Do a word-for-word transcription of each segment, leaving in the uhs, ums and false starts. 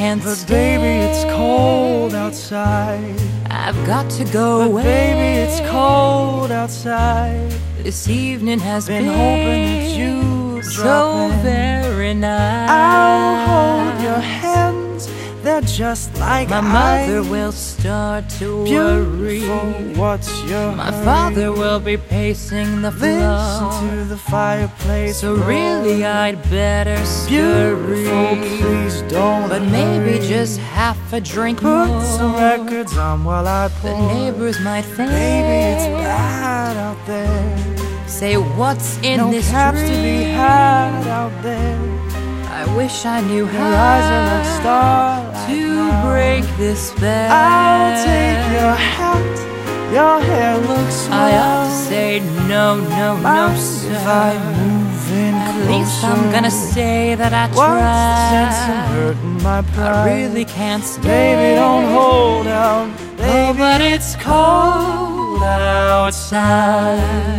can't But stay. baby, it's cold outside. I've got to go But away. baby, it's cold outside. This evening has Been been, hoping that you'd so drop in. very nice. I'll hold your hands, they're just like My ice. mother will start to worry. Beautiful, what's your My hurry? father will be pacing the Listen floor. to the fireplace So roar. really I'd better Beautiful, scurry. please don't But maybe hurry. just half a drink Put more. some records on while I pour. The neighbors might think, Baby, it's bad out there. say what's in No this caps dream. to be had out there. I wish I knew Your eyes are like how starlight to now. break this spell. I'll take your hat, your hair looks I ought to swell. say no, no, no, Mind sir. if I move in At least I'm closer? gonna say that I What's the sense in tried. hurting my pride? I really can't stay. Baby, don't hold out. Oh, Baby, but it's cold outside.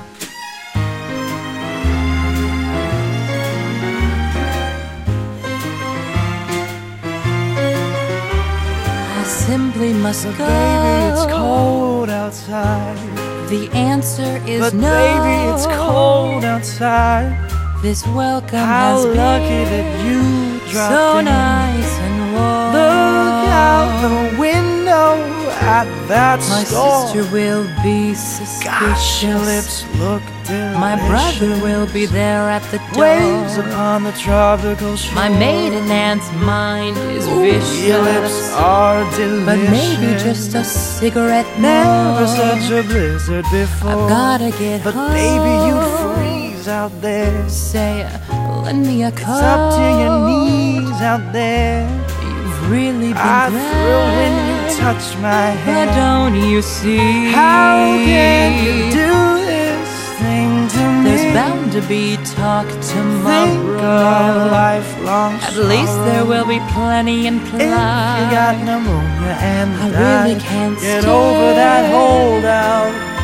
I simply must but go. baby, it's cold outside. The answer is But no. baby, it's cold outside. This welcome How has lucky been that you dropped so in. nice and warm. Look out the window at that My store. sister will be Gosh, your suspicious. lips look delicious. My brother will be there at the door. Waves upon the tropical shore. My maiden aunt's mind is Ooh, vicious. your lips are delicious. But maybe just a cigarette Never more. such a blizzard before. I've gotta get But home. baby, you'd freeze out there. Say, lend me a coat. It's up to your knees out there. You've really been I grand. thrill when you touch my But hand. don't you see? How can you do this thing to me? There's bound to be talk Think of our tomorrow. lifelong At least there will be plenty in If you got play. pneumonia and I really died, can't get stay. over that holdout.